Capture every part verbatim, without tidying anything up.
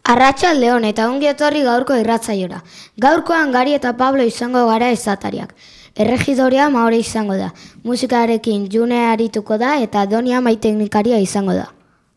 Arratsaldeon eta ongi etorri gaurko irratsaiora. Gaurkoan Gari eta Pablo izango gara esatariak. Erregidorea Maore izango da. Musikarekin June arituko da eta Donia maiteknikaria izango da.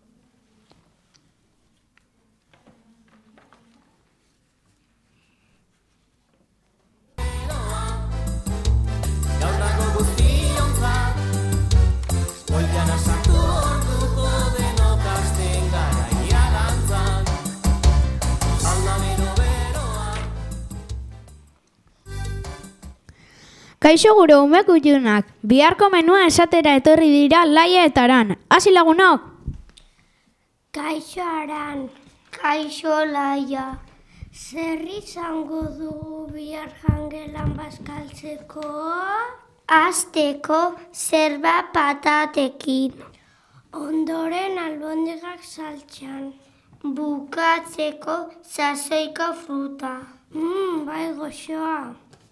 Kaixo gure ume kuttunak, biharko menua esatera etorri dira Laia eta Aran. Hasi lagunok! Kaixo Aran, kaixo Laia. Zer izango dugu bihar jangelan bazkaltzeko? Hasteko zerba patatekin. Ondoren albondigak saltxan. Bukatzeko sasoiko fruta. Mmm, bai goxoa.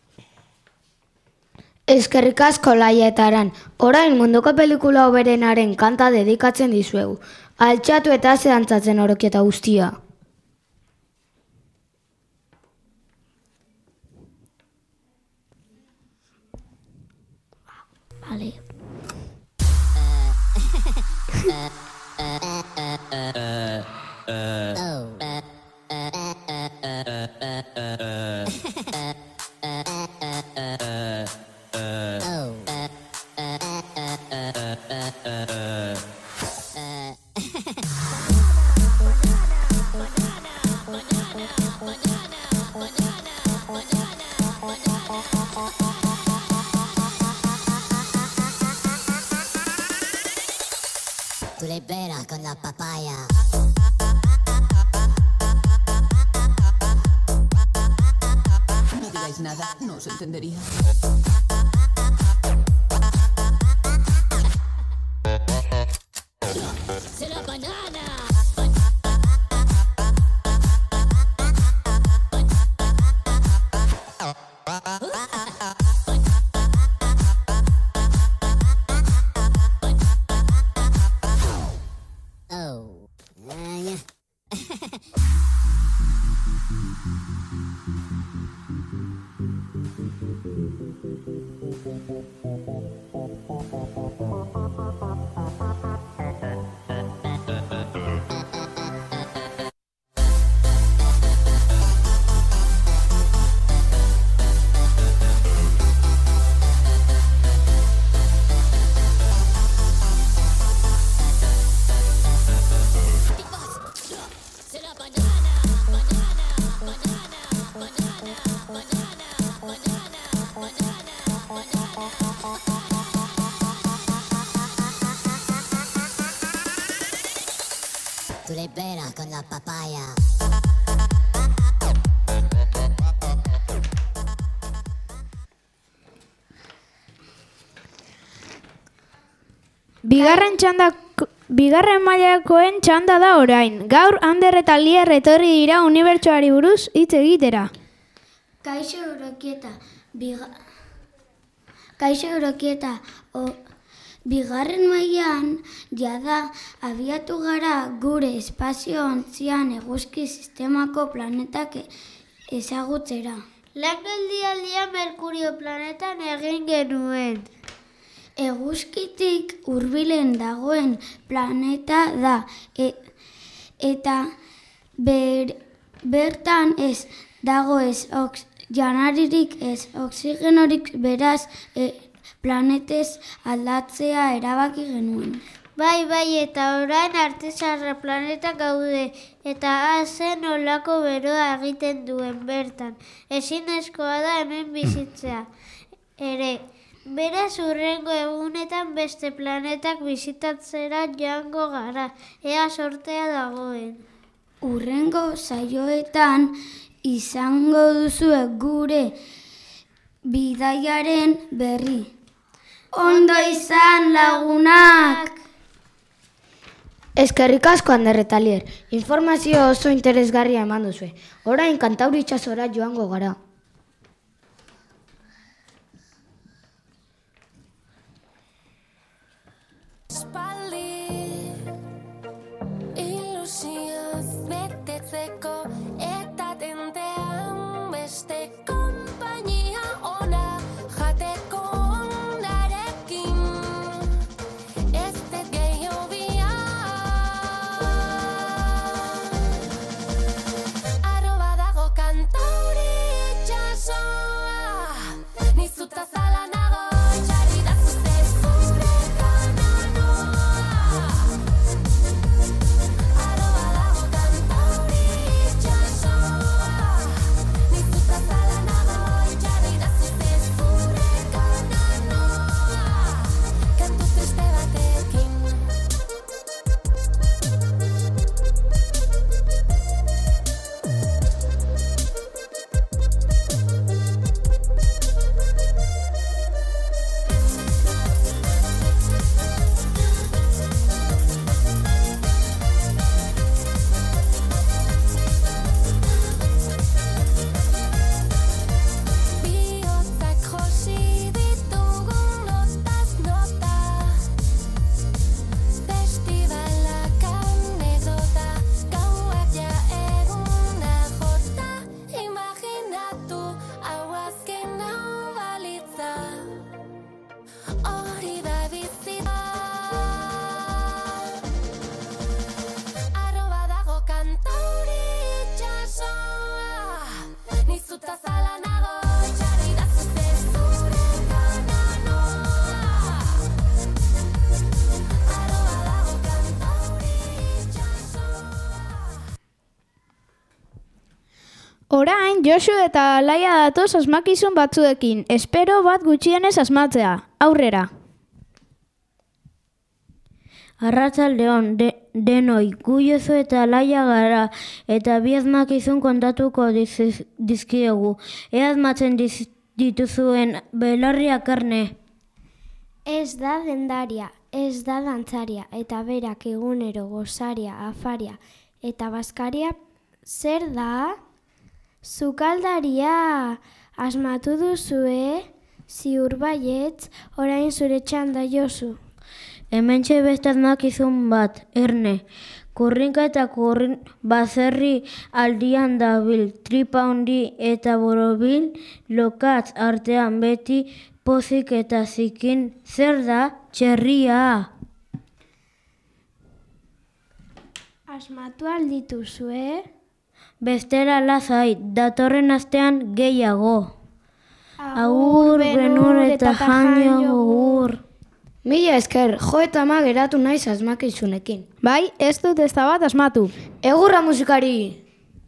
Eskerrik asko Laia eta Aran, orain munduko pelikula hoberenaren kanta dedikatzen dizuegu. Altxatu eta ze dantzatzen orokieta guztia. Vale. Tú le peras con la papaya. No digáis nada, no os entendería. ¡Se la banana! Oh. Tú le peras con la papaya. Bigarren txanda, bigarren mailakoen txanda da orain. Gaur Ander eta Lier etorri dira unibertsoari buruz hitz egitera. Kaixo Eurokieta, biga... Kaixo Eurokieta, o... Bigarren mailan jada abiatu gara gure espazio-ontzian eguzki sistemako planetak ezagutzera. Langeldialdia Merkurio planetan egin genuen. Eguzkitik hurbilen dagoen planeta da e, eta ber, bertan ez dago ez ox, janaririk ez oxigenorik, beraz e, planetez aldatzea erabaki genuen. Bai, bai, eta orain artezarra planeta gaude, eta hazen olako beroa egiten duen bertan. Ezinezkoa da hemen bizitzea. Ere, beraz hurrengo egunetan beste planetak bizitatzera joango gara, ea sortea dagoen. Hurrengo saioetan izango duzue gure bidaiaren berri. Ondo izan lagunak! Eskerrik asko Ander eta Lier, informazio oso interesgarria eman duzue. Orain Kantauri itsasora joango gara. Espaldi ilusioz betetzeko Orain, Josu eta Alaia datoz asmakizun batzuekin. Espero bat gutxienez asmatzea. Aurrera. Arratsaldeon, de, denoi, gu Josu eta Alaia gara, eta bi asmakizun kontatuko diz, dizkiegu. Ea asmatzen diz, dituzuen belarriak erne. Ez da dendaria, ez da dantzaria, eta berak egunero gozaria, afaria eta baskaria zer da? Sukaldaria, asmatu duzue, ziur baietz, orain zure txanda Josu. Hementxe beste asmakizun bat, erne. Kurrinka eta kurrin bazerri aldian dabil, tripa handi eta borobil, lokatz artean beti pozik eta zikin, zer da? Txerria! Asmatu aldituzue? Bestela lasai, datorren astean gehiago. Agur, benur eta janio gur. Mila esker, jo eta ma geratu naiz asmakizunekin. Bai, ez dut ez da bat asmatu. Egurra musikari!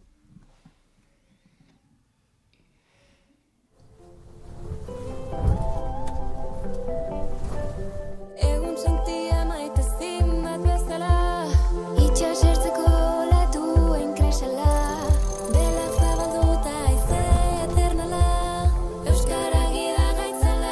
Egun sentia maite zin bat bezala, itxas ertzeko latuen kresala, bela zabalduta aize eternala, euskara gida gaitzala.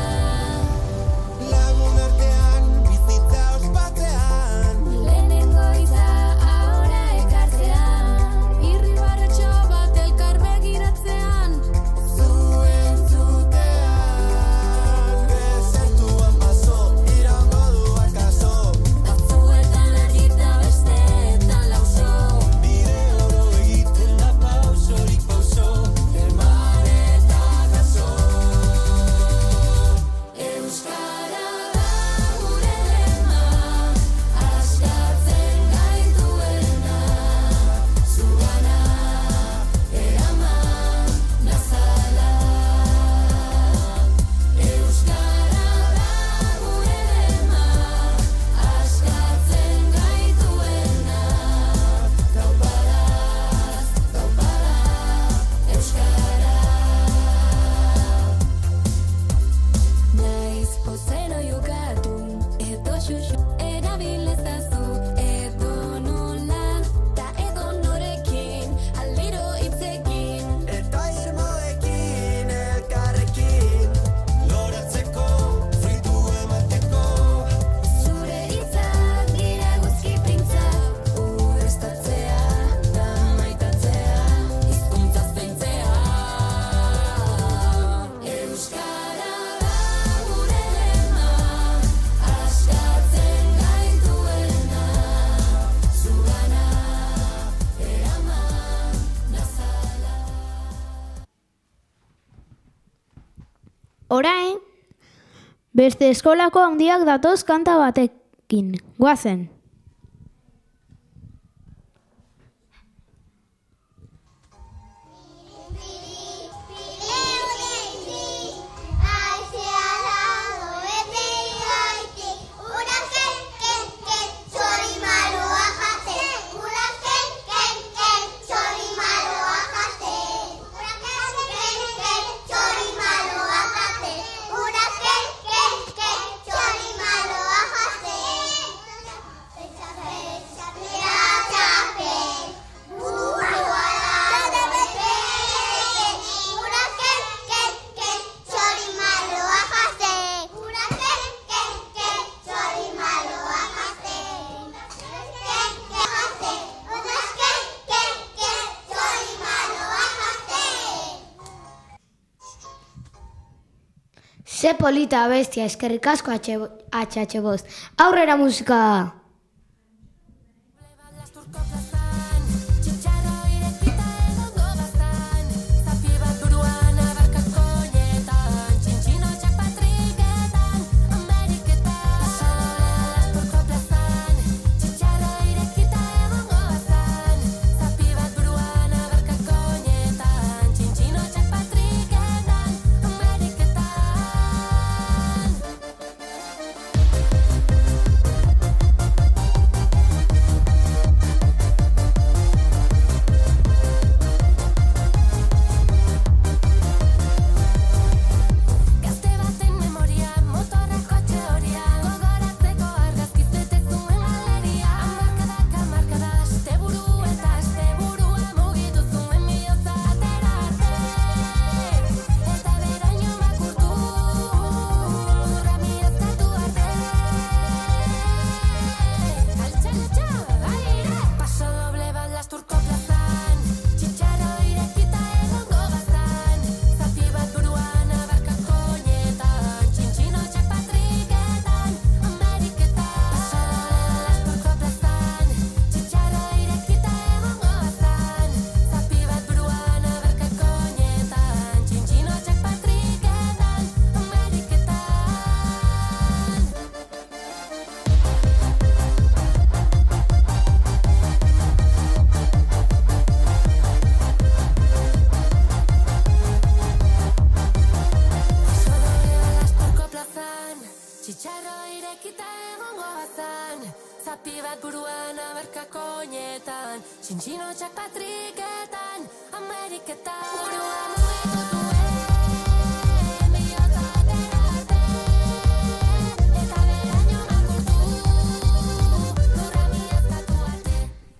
Lagun artean, bizitza ospatean, Lehenengo iza ahora ekartzean, irribarretxo bat elkar begiratzean, zuen zutean, besertuan baso, irango du akaso, batzuetan argita besteetan lauso. bide oro egiten da pausorik pauso, eman eta gaso. Euskara da gure lema, askatzen gaituena, zugana eraman nazala. Euskara da gure lema, askatzen gaituena, gauparaz, gaupara, euskara. Naiz pozeno jokatu, edo xuxu erabilezazu, edo nola, ta edo norekin, aldiro hitzekin. Eta irmoekin, elkarrekin, loratzeko, fritu emateko, Zure hitzak dira guzki printzak, urreztatzea, da maitatzea, hizkuntza zaintzea. Euskara da gure lema, askatzen gaituena, zugana eraman nazala. Orain, beste eskolako handiak datoz kanta batekin. Goazen. Ze polita bestia, eskerrik asko H H bost. Aurrera musika! Txitxarro irekita egongo bazan, zapi bat buruan abarkako koinetan, txintxinotxak patriketan, Ameriketan. Pasadorea Lasturko plazan, txitxarro irekita egongo bazan, zapi bat buruan abarkako koinetan, txintxinotxak patriketan, Ameriketan. buruan abarkako oinetan, txintxinotxak patriketan, Ameriketan. Burua mugitu zuen, bihotza atera arte, eta beraino makurtu, lurra miazkatu arte.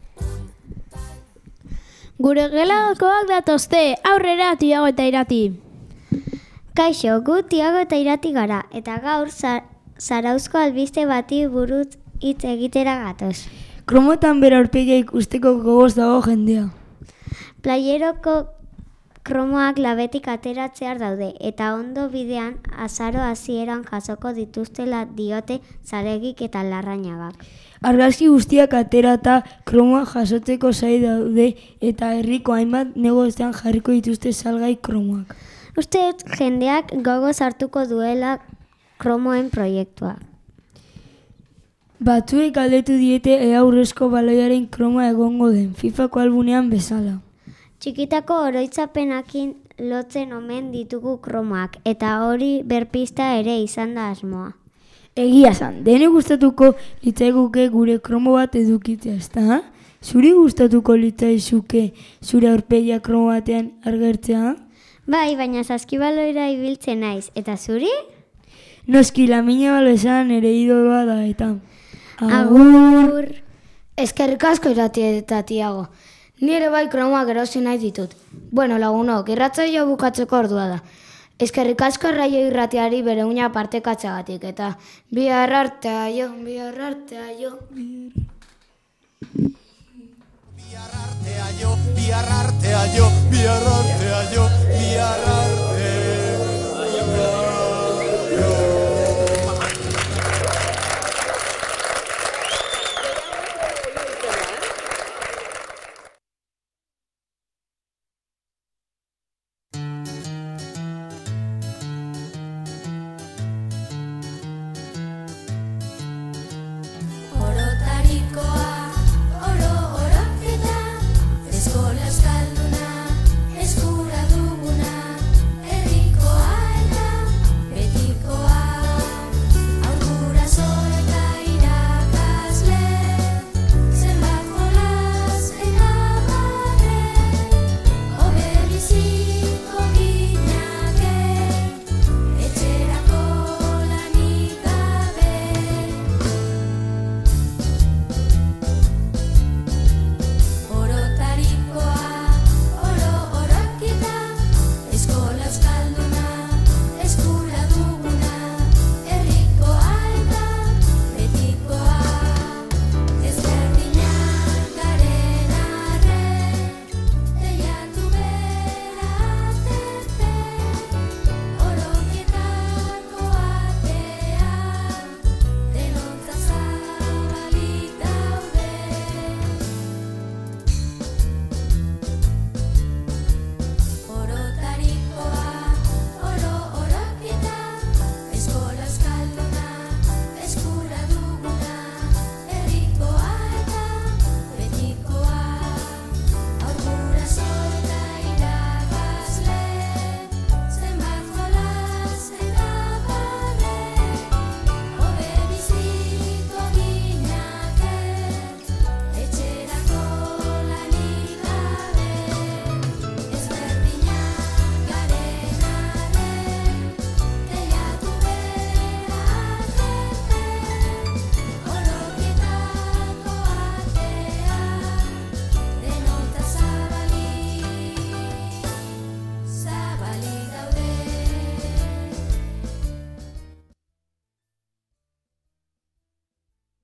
Gure gelakoak datozte, aurrera Tiago eta Irati. Kaixo, gu Tiago eta Irati gara, eta gaur za- zarauzko albiste bati buruz hitz egitera gatoz. Kromotan bera aurpegia ikusteko gogoz dago jendea. Playeroko kromoak labetik ateratzear daude, eta ondo bidean azaro hasieran jasoko dituztela diote zaregik eta larrañagak. Argazki guztiak aterata kromoa jasotzeko zai daude eta herriko hainbat negozioan jarriko dituzte salgai kromoak. Uste dut jendeak gogoz hartuko duela kromoen proiektua. Batzuek galdetu diete ea urrezko baloiaren kromoa egongo den, FIFAko albunean bezala. Txikitako oroitzapenakin lotzen omen ditugu kromoak, eta hori berpista ere izan da asmoa. Egia zan, dene gustatuko litzaiguke gure kromo bat edukitzea, ezta? Zuri gustatuko litzaizuke zure aurpegia kromo batean agertzea? Bai, baina saskibaloira ibiltzen naiz, eta zuri? Noski, Lamine Balo esan ere idoloa da eta. Agur! Eskerrik asko Irati eta Tiago. Nire bai kromoak erosi nahi ditut. Bueno, lagunok, irratsaio bukatzeko ordua da. Eskerrik asko Raio Irratiari bere uina partekatzeagatik eta bihar artea jo, bihar artea jo. Bihar artea jo, bihar artea jo, bihar artea